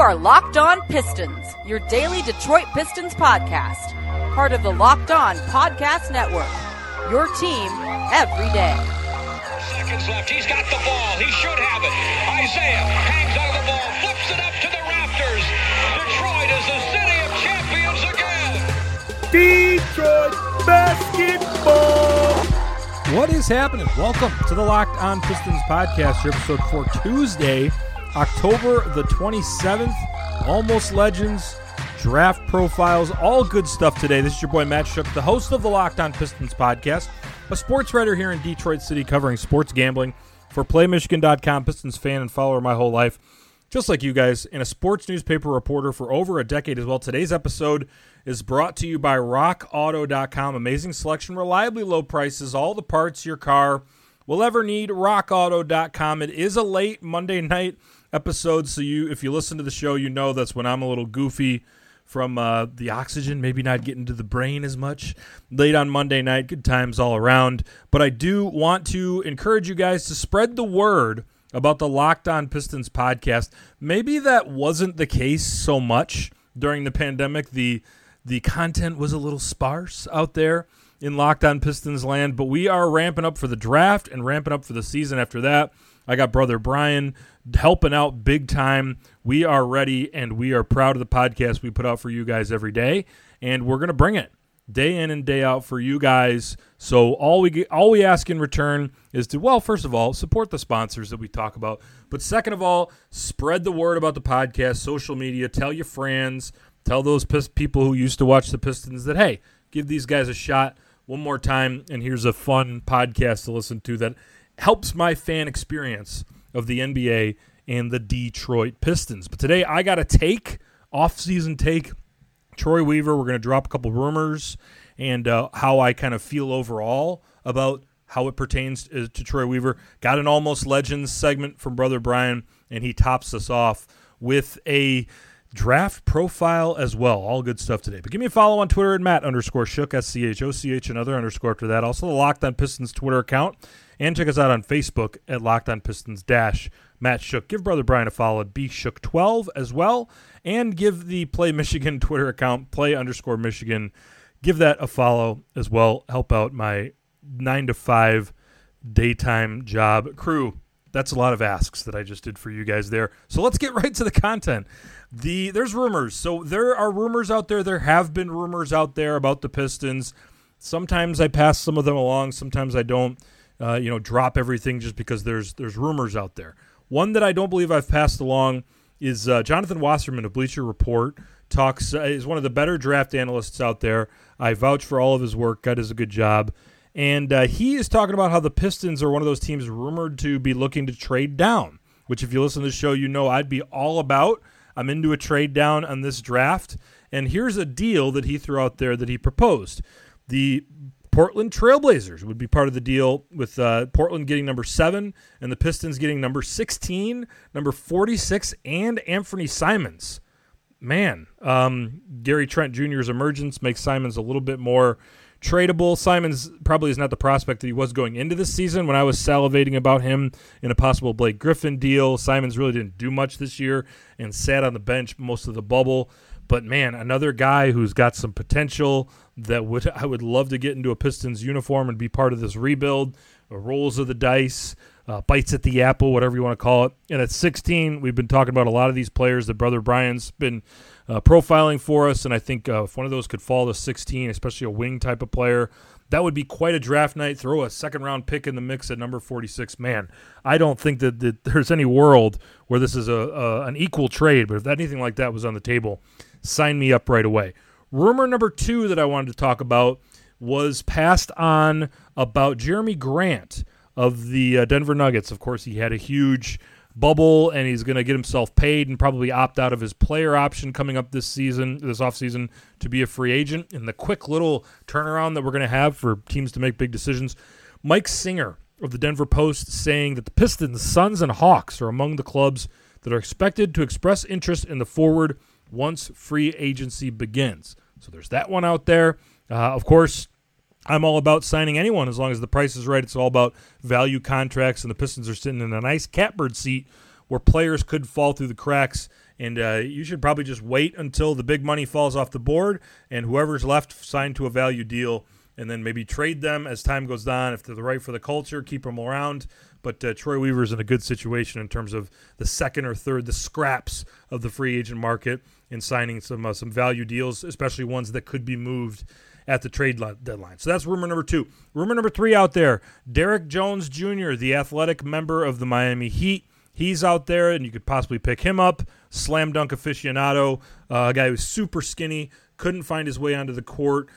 are Locked On Pistons, your daily Detroit Pistons podcast. Part of the Locked On Podcast Network, your team every day. Seconds left. He's got the ball. He should have it. Isaiah hangs on the ball, flips it up to the rafters. Detroit is the city of champions again. Detroit basketball. What is happening? Welcome to the Locked On Pistons podcast, your episode for Tuesday, October the 27th. Almost Legends, draft profiles, all good stuff today. This is your boy Matt Shook, the host of the Locked On Pistons podcast, a sports writer here in Detroit City covering sports gambling for PlayMichigan.com, Pistons fan and follower my whole life, just like you guys, and a sports newspaper reporter for over a decade as well. Today's episode is brought to you by RockAuto.com. Amazing selection, reliably low prices, all the parts your car will ever need. RockAuto.com. It is a late Monday night episode, so if you listen to the show, you know that's when I'm a little goofy from the oxygen, maybe not getting to the brain as much. Late on Monday night, good times all around. But I do want to encourage you guys to spread the word about the Locked On Pistons podcast. Maybe that wasn't the case so much during the pandemic. The content was a little sparse out there in Locked On Pistons land, but we are ramping up for the draft and ramping up for the season after that. I got brother Brian helping out big time. We are ready, and we are proud of the podcast we put out for you guys every day, and we're going to bring it day in and day out for you guys. So all we ask in return is to, well, first of all, support the sponsors that we talk about, but second of all, spread the word about the podcast, social media, tell your friends, tell those people who used to watch the Pistons that, hey, give these guys a shot one more time, and here's a fun podcast to listen to that helps my fan experience of the NBA and the Detroit Pistons. But today I got a off-season take. Troy Weaver, we're going to drop a couple rumors and how I kind of feel overall about how it pertains to Troy Weaver. Got an Almost Legends segment from brother Brian, and he tops us off with a draft profile as well. All good stuff today. But give me a follow on Twitter at Matt_Shook, SCHOCH, another underscore after that. Also the Locked On Pistons Twitter account. And check us out on Facebook at Locked On Pistons Matt Shook. Give brother Brian a follow at BShook12 as well. And give the Play Michigan Twitter account, Play_Michigan. Give that a follow as well. Help out my 9 to 5 daytime job crew. That's a lot of asks that I just did for you guys there. So let's get right to the content. There's rumors. So there are rumors out there. There have been rumors out there about the Pistons. Sometimes I pass some of them along. Sometimes I don't. Drop everything just because there's rumors out there. One that I don't believe I've passed along is Jonathan Wasserman of Bleacher Report is one of the better draft analysts out there. I vouch for all of his work. God does a good job. And he is talking about how the Pistons are one of those teams rumored to be looking to trade down, which if you listen to the show, you know I'd be all about. I'm into a trade down on this draft. And here's a deal that he threw out there that he proposed. The Portland Trailblazers would be part of the deal with Portland getting number 7 and the Pistons getting number 16, number 46, and Anthony Simons. Man, Gary Trent Jr.'s emergence makes Simons a little bit more tradable. Simons probably is not the prospect that he was going into this season. When I was salivating about him in a possible Blake Griffin deal, Simons really didn't do much this year and sat on the bench most of the bubble. But, man, another guy who's got some potential that I would love to get into a Pistons uniform and be part of this rebuild, rolls of the dice, bites at the apple, whatever you want to call it. And at 16, we've been talking about a lot of these players that Brother Brian's been profiling for us, and I think if one of those could fall to 16, especially a wing type of player, that would be quite a draft night. Throw a second-round pick in the mix at number 46. Man, I don't think that there's any world where this is an equal trade, but if anything like that was on the table, sign me up right away. Rumor number 2 that I wanted to talk about was passed on about Jeremy Grant of the Denver Nuggets. Of course, he had a huge bubble, and he's going to get himself paid and probably opt out of his player option coming up this offseason to be a free agent. And the quick little turnaround that we're going to have for teams to make big decisions, Mike Singer of the Denver Post saying that the Pistons, Suns, and Hawks are among the clubs that are expected to express interest in the forward once free agency begins. So there's that one out there. Of course, I'm all about signing anyone as long as the price is right. It's all about value contracts, and the Pistons are sitting in a nice catbird seat where players could fall through the cracks And you should probably just wait until the big money falls off the board and whoever's left sign to a value deal and then maybe trade them as time goes on. If they're the right for the culture, keep them around. But Troy Weaver's in a good situation in terms of the second or third, the scraps of the free agent market and signing some value deals, especially ones that could be moved at the trade deadline. So that's rumor number 2. Rumor number 3 out there, Derek Jones Jr., the athletic member of the Miami Heat. He's out there, and you could possibly pick him up. Slam dunk aficionado, a guy who's super skinny, couldn't find his way onto the court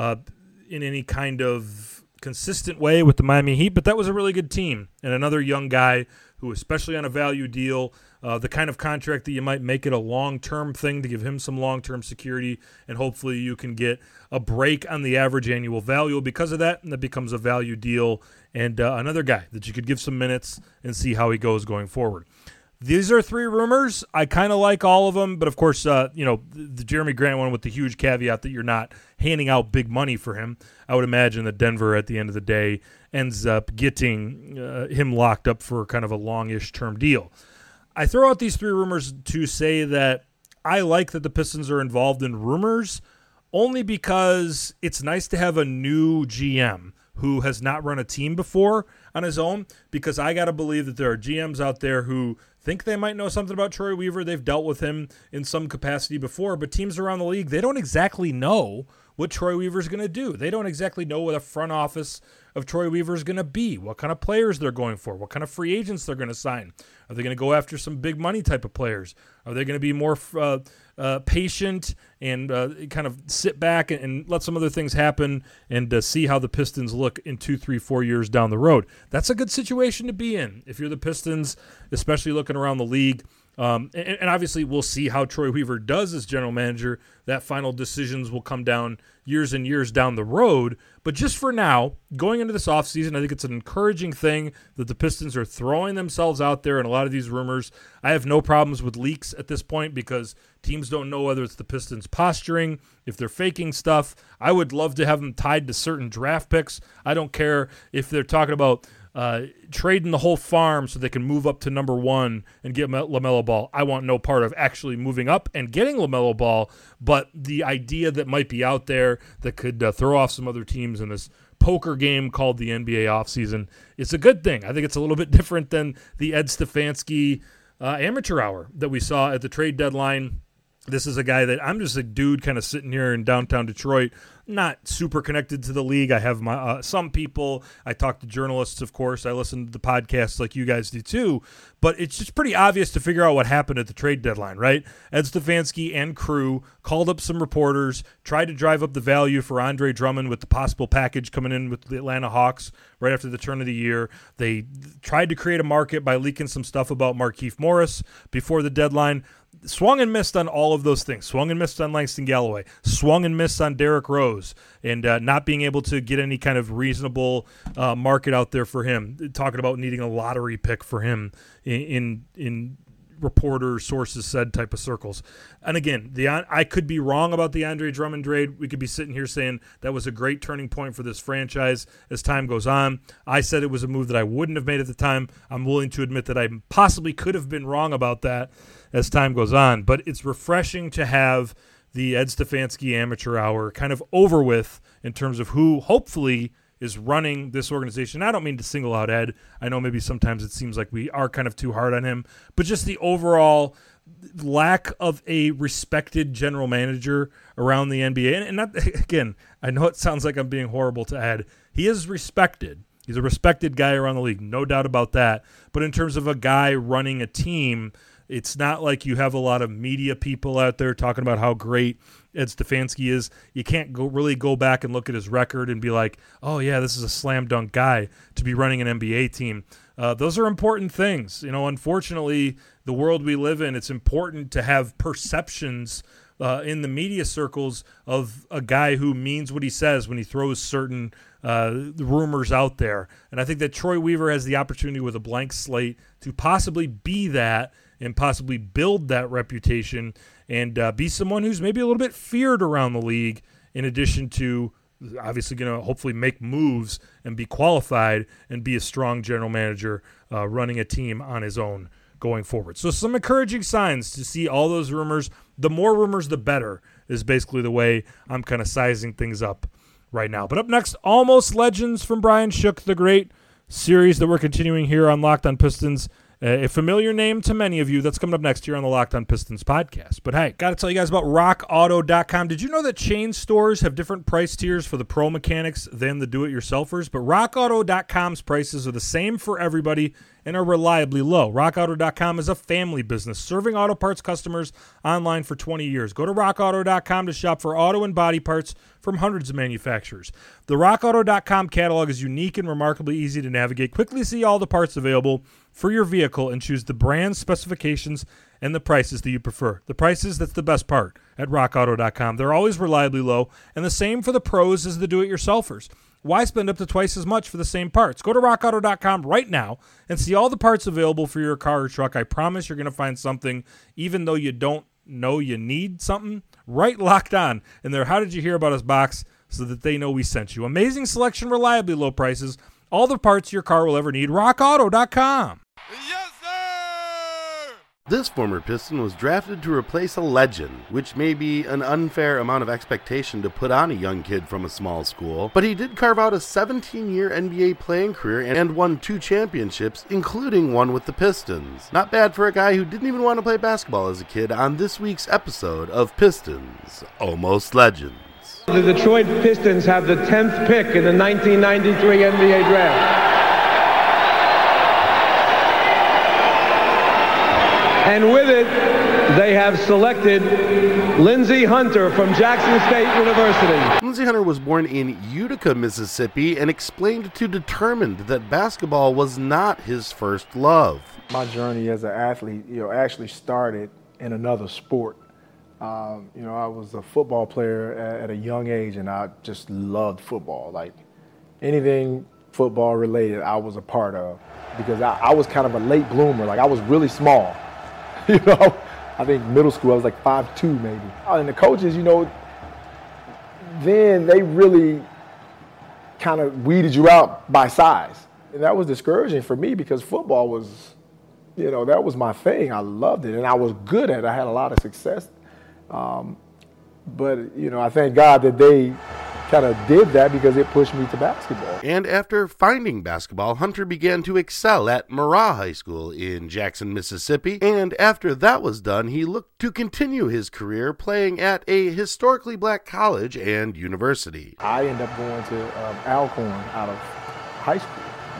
in any kind of consistent way with the Miami Heat, but that was a really good team. And another young guy who, especially on a value deal, the kind of contract that you might make it a long-term thing to give him some long-term security, and hopefully you can get a break on the average annual value because of that, and that becomes a value deal. And another guy that you could give some minutes and see how he goes going forward. These are 3 rumors. I kind of like all of them, but of course, the Jeremy Grant one with the huge caveat that you're not handing out big money for him. I would imagine that Denver, at the end of the day, ends up getting him locked up for kind of a longish term deal. I throw out these 3 rumors to say that I like that the Pistons are involved in rumors only because it's nice to have a new GM who has not run a team before on his own, because I got to believe that there are GMs out there who think they might know something about Troy Weaver. They've dealt with him in some capacity before, but teams around the league, they don't exactly know what Troy Weaver's going to do. They don't exactly know what a front office of Troy Weaver is going to be, what kind of players they're going for, what kind of free agents they're going to sign. Are they going to go after some big money type of players? Are they going to be more patient and kind of sit back and let some other things happen and see how the Pistons look in 2, 3, 4 years down the road? That's a good situation to be in if you're the Pistons, especially looking around the league. And obviously we'll see how Troy Weaver does as general manager. That final decisions will come down years and years down the road. But just for now, going into this offseason, I think it's an encouraging thing that the Pistons are throwing themselves out there in a lot of these rumors. I have no problems with leaks at this point because teams don't know whether it's the Pistons posturing, if they're faking stuff. I would love to have them tied to certain draft picks. I don't care if they're talking about trading the whole farm so they can move up to number 1 and get LaMelo Ball. I want no part of actually moving up and getting LaMelo Ball, but the idea that might be out there that could throw off some other teams in this poker game called the NBA offseason is a good thing. I think it's a little bit different than the Ed Stefanski amateur hour that we saw at the trade deadline. This is a guy that I'm just a dude kind of sitting here in downtown Detroit, not super connected to the league. I have my some people. I talk to journalists, of course. I listen to the podcasts like you guys do too. But it's just pretty obvious to figure out what happened at the trade deadline, right? Ed Stefanski and crew called up some reporters, tried to drive up the value for Andre Drummond with the possible package coming in with the Atlanta Hawks right after the turn of the year. They tried to create a market by leaking some stuff about Markieff Morris before the deadline. Swung and missed on all of those things. Swung and missed on Langston Galloway. Swung and missed on Derrick Rose, and not being able to get any kind of reasonable market out there for him. Talking about needing a lottery pick for him in reporter sources said type of circles. And again, I could be wrong about the Andre Drummond trade. We could be sitting here saying that was a great turning point for this franchise as time goes on. I said it was a move that I wouldn't have made at the time. I'm willing to admit that I possibly could have been wrong about that as time goes on. But it's refreshing to have the Ed Stefanski amateur hour kind of over with in terms of who hopefully is running this organization. I don't mean to single out Ed. I know maybe sometimes it seems like we are kind of too hard on him, but just the overall lack of a respected general manager around the NBA. And not, again, I know it sounds like I'm being horrible to Ed. He is respected. He's a respected guy around the league, no doubt about that. But in terms of a guy running a team, it's not like you have a lot of media people out there talking about how great Ed Stefanski is. You can't really go back and look at his record and be like, oh, yeah, this is a slam dunk guy to be running an NBA team. Those are important things. Unfortunately, the world we live in, it's important to have perceptions in the media circles of a guy who means what he says when he throws certain rumors out there. And I think that Troy Weaver has the opportunity with a blank slate to possibly be that and possibly build that reputation and be someone who's maybe a little bit feared around the league, in addition to obviously going to hopefully make moves and be qualified and be a strong general manager running a team on his own going forward. So some encouraging signs to see all those rumors. The more rumors, the better is basically the way I'm kind of sizing things up right now. But up next, Almost Legends from Brian Shook, the great series that we're continuing here on Locked on Pistons. A familiar name to many of you. That's coming up next year on the Locked on Pistons podcast. But hey, got to tell you guys about RockAuto.com. Did you know that chain stores have different price tiers for the pro mechanics than the do-it-yourselfers? But RockAuto.com's prices are the same for everybody and are reliably low. RockAuto.com is a family business serving auto parts customers online for 20 years. Go to RockAuto.com to shop for auto and body parts from hundreds of manufacturers. The RockAuto.com catalog is unique and remarkably easy to navigate. Quickly see all the parts available for your vehicle and choose the brand, specifications, and the prices that you prefer. The prices, that's the best part at RockAuto.com. They're always reliably low, and the same for the pros as the do-it-yourselfers. Why spend up to twice as much for the same parts? Go to RockAuto.com right now and see all the parts available for your car or truck. I promise you're going to find something, even though you don't know you need something, right locked on in their How Did You Hear About Us box so that they know we sent you. Amazing selection, reliably low prices, all the parts your car will ever need. RockAuto.com. Yes, sir! This former Piston was drafted to replace a legend, which may be an unfair amount of expectation to put on a young kid from a small school, but he did carve out a 17-year NBA playing career and won 2 championships, including one with the Pistons. Not bad for a guy who didn't even want to play basketball as a kid on this week's episode of Pistons Almost Legends. The Detroit Pistons have the 10th pick in the 1993 NBA draft. And with it, they have selected Lindsey Hunter from Jackson State University. Lindsey Hunter was born in Utica, Mississippi, and explained to Determined that basketball was not his first love. My journey as an athlete, actually started in another sport. I was a football player at a young age, and I just loved football. Like anything football related, I was a part of, because I was kind of a late bloomer. Like I was really small. I think middle school I was like 5'2" maybe. And the coaches, then they really kind of weeded you out by size. And that was discouraging for me because football was, that was my thing. I loved it and I was good at it. I had a lot of success. But I thank God that they kind of did that because it pushed me to basketball. And after finding basketball, Hunter began to excel at Murrah High School in Jackson, Mississippi. And after that was done, he looked to continue his career playing at a historically black college and university. I ended up going to Alcorn out of high school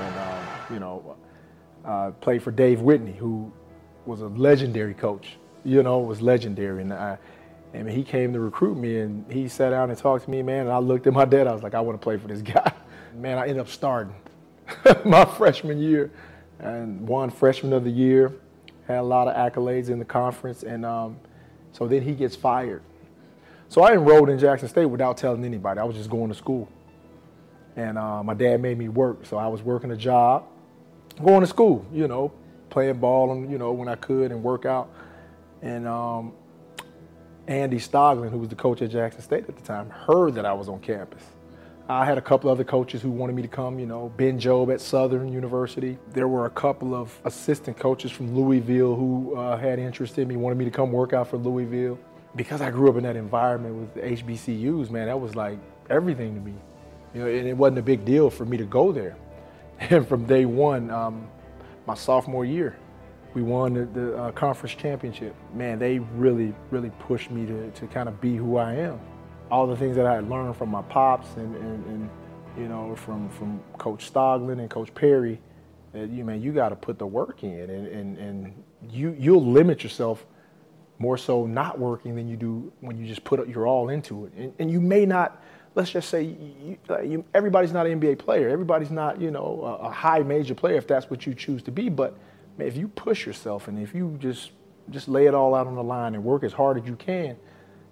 and, played for Dave Whitney, who was a legendary coach, was legendary. And he came to recruit me, and he sat down and talked to me, man, and I looked at my dad. I was like, I want to play for this guy. Man, I ended up starting my freshman year and won Freshman of the Year, had a lot of accolades in the conference, and so then he gets fired. So I enrolled in Jackson State without telling anybody. I was just going to school. And my dad made me work, so I was working a job, going to school, playing ball, and, when I could and work out. And Andy Stoglin, who was the coach at Jackson State at the time, heard that I was on campus. I had a couple other coaches who wanted me to come, Ben Jobe at Southern University. There were a couple of assistant coaches from Louisville who had interest in me, wanted me to come work out for Louisville. Because I grew up in that environment with the HBCUs, man, that was like everything to me. And it wasn't a big deal for me to go there. And from day one, my sophomore year, we won the conference championship. Man, they really, really pushed me to kind of be who I am. All the things that I had learned from my pops and from Coach Stoglin and Coach Perry, that you got to put the work in, and you'll limit yourself more so not working than you do when you just put your all into it. And you may not, let's just say, everybody's not an NBA player. Everybody's not, a high major player if that's what you choose to be. But man, if you push yourself and if you just lay it all out on the line and work as hard as you can,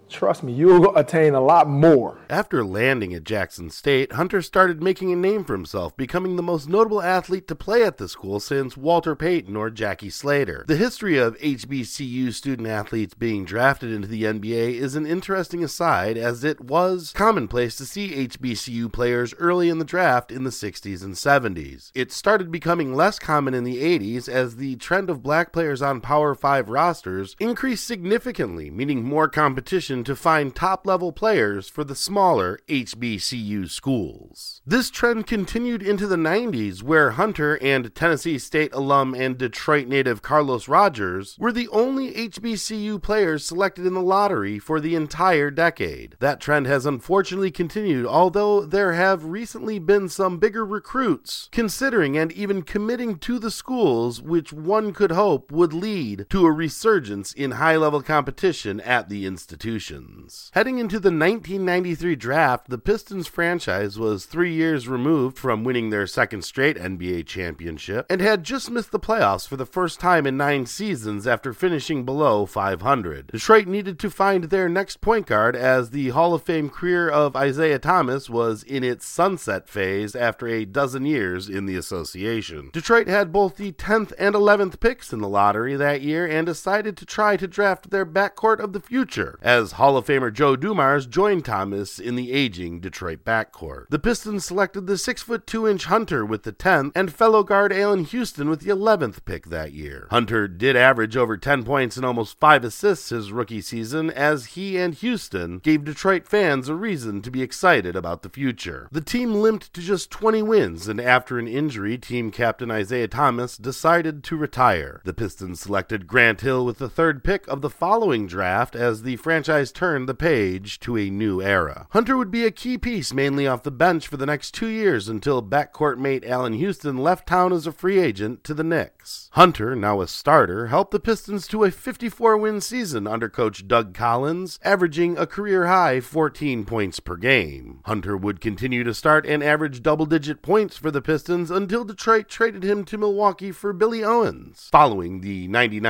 trust me, you'll attain a lot more. After landing at Jackson State, Hunter started making a name for himself, becoming the most notable athlete to play at the school since Walter Payton or Jackie Slater. The history of HBCU student athletes being drafted into the NBA is an interesting aside, as it was commonplace to see HBCU players early in the draft in the 60s and 70s. It started becoming less common in the 80s as the trend of black players on Power 5 rosters increased significantly, meaning more competition to find top-level players for the smaller HBCU schools. This trend continued into the 90s, where Hunter and Tennessee State alum and Detroit native Carlos Rogers were the only HBCU players selected in the lottery for the entire decade. That trend has unfortunately continued, although there have recently been some bigger recruits considering and even committing to the schools, which one could hope would lead to a resurgence in high-level competition at the institution. Heading into the 1993 draft, the Pistons franchise was 3 years removed from winning their second straight NBA championship and had just missed the playoffs for the first time in 9 seasons after finishing below 500. Detroit needed to find their next point guard, as the Hall of Fame career of Isaiah Thomas was in its sunset phase after a dozen years in the association. Detroit had both the 10th and 11th picks in the lottery that year and decided to try to draft their backcourt of the future, as Hall of Famer Joe Dumars joined Thomas in the aging Detroit backcourt. The Pistons selected the 6'2" Hunter with the 10th and fellow guard Allen Houston with the 11th pick that year. Hunter did average over 10 points and almost 5 assists his rookie season, as he and Houston gave Detroit fans a reason to be excited about the future. The team limped to just 20 wins, and after an injury, team captain Isaiah Thomas decided to retire. The Pistons selected Grant Hill with the 3rd pick of the following draft as the franchise turned the page to a new era. Hunter would be a key piece mainly off the bench for the next 2 years until backcourt mate Allen Houston left town as a free agent to the Knicks. Hunter, now a starter, helped the Pistons to a 54-win season under coach Doug Collins, averaging a career-high 14 points per game. Hunter would continue to start and average double-digit points for the Pistons until Detroit traded him to Milwaukee for Billy Owens, following the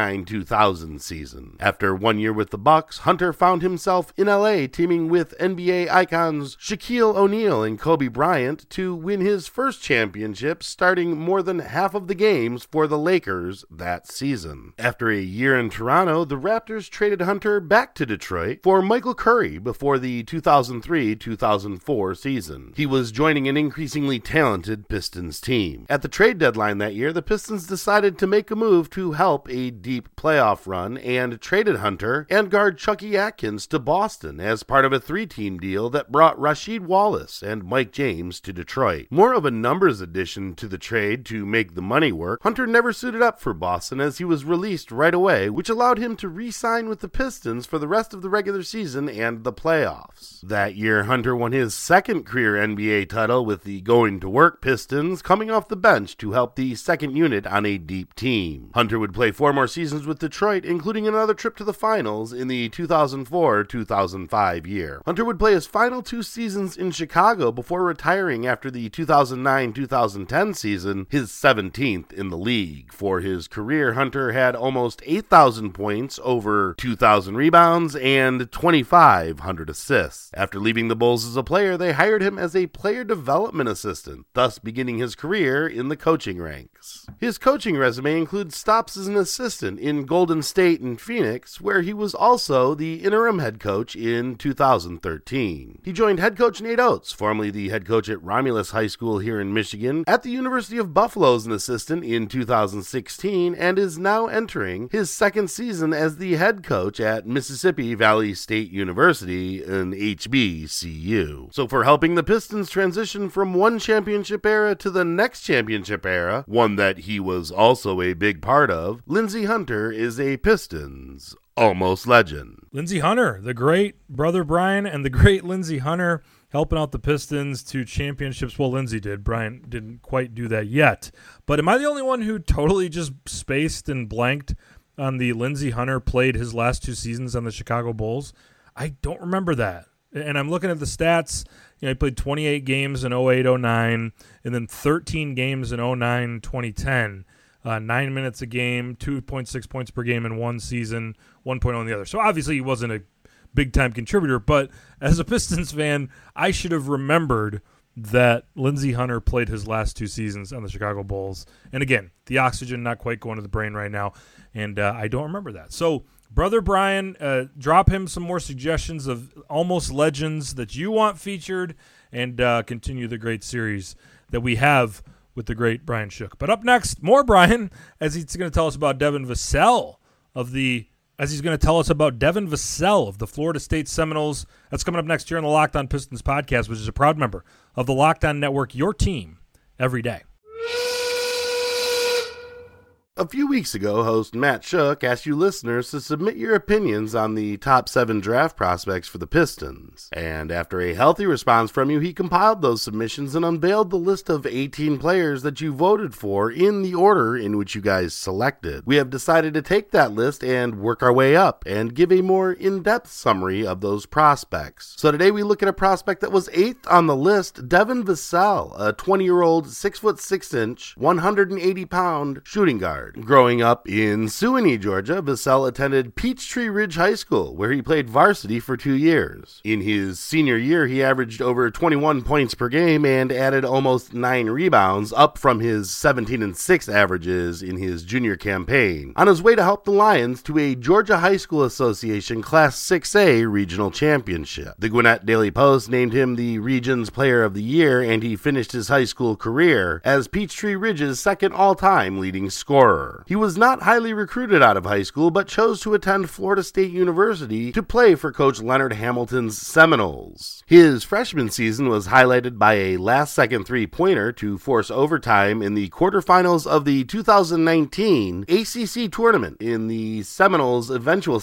99-2000 season. After 1 year with the Bucks, Hunter found himself in LA teaming with NBA icons Shaquille O'Neal and Kobe Bryant to win his first championship, starting more than half of the games for the Lakers that season. After a year in Toronto, the Raptors traded Hunter back to Detroit for Michael Curry before the 2003-2004 season. He was joining an increasingly talented Pistons team. At the trade deadline that year, the Pistons decided to make a move to help a deep playoff run and traded Hunter and guard Chucky Atkins to Boston as part of a 3-team deal that brought Rasheed Wallace and Mike James to Detroit. More of a numbers addition to the trade to make the money work, Hunter never suited up for Boston as he was released right away, which allowed him to re-sign with the Pistons for the rest of the regular season and the playoffs. That year, Hunter won his second career NBA title with the Going to Work Pistons, coming off the bench to help the second unit on a deep team. Hunter would play 4 more seasons with Detroit, including another trip to the finals in the 2004-2005 year. Hunter would play his final 2 seasons in Chicago before retiring after the 2009-2010 season, his 17th in the league. For his career, Hunter had almost 8,000 points, over 2,000 rebounds, and 2,500 assists. After leaving the Bulls as a player, they hired him as a player development assistant, thus beginning his career in the coaching ranks. His coaching resume includes stops as an assistant in Golden State and Phoenix, where he was also the interim head coach in 2013. He joined head coach Nate Oates, formerly the head coach at Romulus High School here in Michigan, at the University of Buffalo as an assistant in 2016, and is now entering his second season as the head coach at Mississippi Valley State University, an HBCU. So for helping the Pistons transition from one championship era to the next championship era, one that he was also a big part of, Lindsey Hunter is a Pistons almost legend. Lindsey Hunter, the great brother Brian and the great Lindsey Hunter, helping out the Pistons to championships. Well, Lindsey did. Brian didn't quite do that yet. But am I the only one who totally just spaced and blanked on the Lindsey Hunter played his last 2 seasons on the Chicago Bulls? I don't remember that. And I'm looking at the stats. You know, he played 28 games in 08-09 and then 13 games in 09-2010. 9 minutes a game, 2.6 points per game in one season, 1.0 in the other. So obviously he wasn't a big-time contributor. But as a Pistons fan, I should have remembered that Lindsey Hunter played his last 2 seasons on the Chicago Bulls. And again, the oxygen not quite going to the brain right now, and I don't remember that. So, Brother Brian, drop him some more suggestions of almost legends that you want featured, and continue the great series that we have with the great Brian Shook. But up next, more Brian, as he's going to tell us about Devin Vassell of the Florida State Seminoles. That's coming up next here on the Locked On Pistons podcast, which is a proud member of the Locked On Network, your team every day. A few weeks ago, host Matt Shook asked you listeners to submit your opinions on the top 7 draft prospects for the Pistons. And after a healthy response from you, he compiled those submissions and unveiled the list of 18 players that you voted for in the order in which you guys selected. We have decided to take that list and work our way up and give a more in-depth summary of those prospects. So today we look at a prospect that was 8th on the list, Devin Vassell, a 20-year-old, 6'6", 180-pound shooting guard. Growing up in Suwanee, Georgia, Vassell attended Peachtree Ridge High School, where he played varsity for 2 years. In his senior year, he averaged over 21 points per game and added almost 9 rebounds, up from his 17 and 6 averages in his junior campaign, on his way to help the Lions to a Georgia High School Association Class 6A regional championship. The Gwinnett Daily Post named him the region's player of the year, and he finished his high school career as Peachtree Ridge's second all-time leading scorer. He was not highly recruited out of high school, but chose to attend Florida State University to play for Coach Leonard Hamilton's Seminoles. His freshman season was highlighted by a last-second three-pointer to force overtime in the quarterfinals of the 2019 ACC tournament in the Seminoles' eventual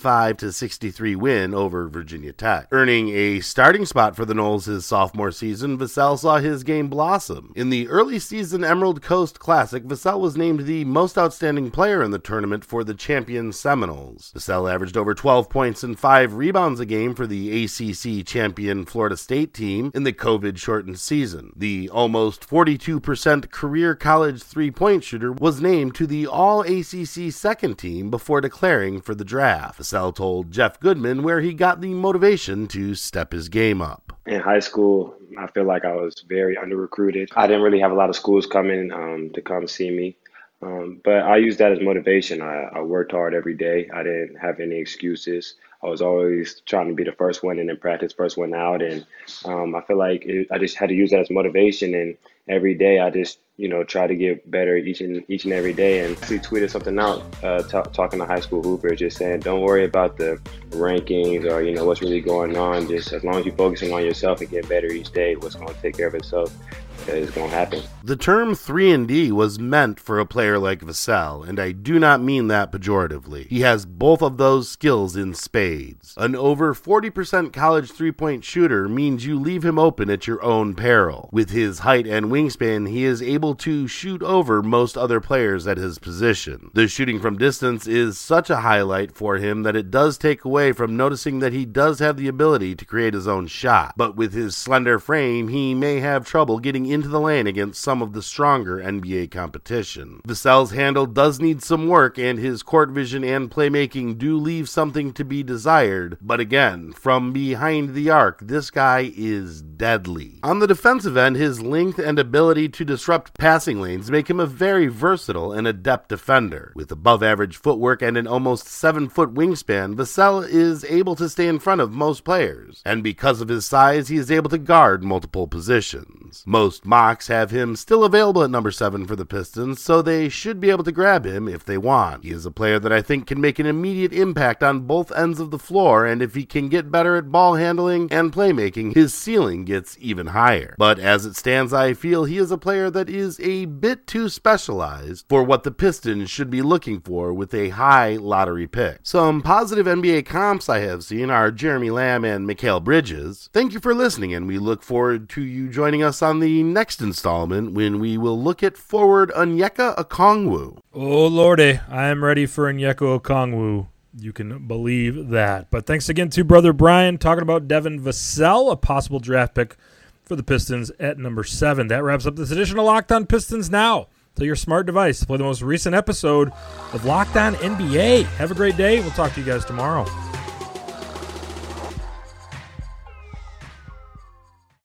65-63 win over Virginia Tech. Earning a starting spot for the Noles his sophomore season, Vassell saw his game blossom. In the early season Emerald Coast Classic, Vassell was named the most outstanding player in the tournament for the champion Seminoles. Vassell averaged over 12 points and 5 rebounds a game for the ACC champion Florida State team in the COVID-shortened season. The almost 42% career college three-point shooter was named to the All-ACC second team before declaring for the draft. Vassell told Jeff Goodman where he got the motivation to step his game up. In high school, I feel like I was very under-recruited. I didn't really have a lot of schools coming to come see me. But I used that as motivation. I worked hard every day. I didn't have any excuses. I was always trying to be the first one in practice, first one out. And I feel like I just had to use that as motivation. And every day I just, try to get better each and every day. And actually tweeted something out talking to high school hoopers, just saying, don't worry about the rankings or, what's really going on. Just as long as you're focusing on yourself and get better each day, what's going to take care of itself is going to happen. The term 3-and-D was meant for a player like Vassell, and I do not mean that pejoratively. He has both of those skills in spades. An over 40% college three-point shooter means you leave him open at your own peril. With his height and wingspan, he is able to shoot over most other players at his position. The shooting from distance is such a highlight for him that it does take away from noticing that he does have the ability to create his own shot. But with his slender frame, he may have trouble getting into the lane against some of the stronger NBA competition. Vassell's handle does need some work, and his court vision and playmaking do leave something to be desired, but again, from behind the arc, this guy is deadly. On the defensive end, his length and ability to disrupt passing lanes make him a very versatile and adept defender. With above-average footwork and an almost 7-foot wingspan, Vassell is able to stay in front of most players, and because of his size, he is able to guard multiple positions. Most mocks have him still available at number 7 for the Pistons, so they should be able to grab him if they want. He is a player that I think can make an immediate impact on both ends of the floor, and if he can get better at ball handling and playmaking, his ceiling gets even higher. But as it stands, I feel he is a player that is a bit too specialized for what the Pistons should be looking for with a high lottery pick. Some positive NBA comps I have seen are Jeremy Lamb and Mikal Bridges. Thank you for listening, and we look forward to you joining us on the next installment when we will look at forward Onyeka Okongwu. Oh, Lordy, I am ready for Onyeka Okongwu. You can believe that. But thanks again to Brother Brian talking about Devin Vassell, a possible draft pick for the Pistons at number 7. That wraps up this edition of Locked On Pistons Now. Tell your smart device to play the most recent episode of Locked On NBA. Have a great day. We'll talk to you guys tomorrow.